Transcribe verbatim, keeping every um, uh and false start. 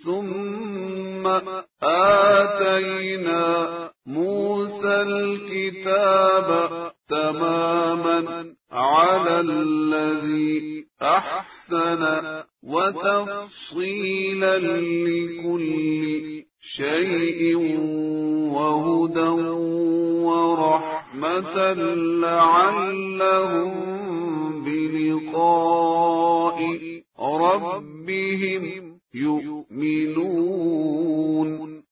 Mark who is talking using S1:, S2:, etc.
S1: ثم آتينا موسى الكتاب تماما على الذي أحسن وتفصيلا لكل شيء وهدى ورحمة لعلهم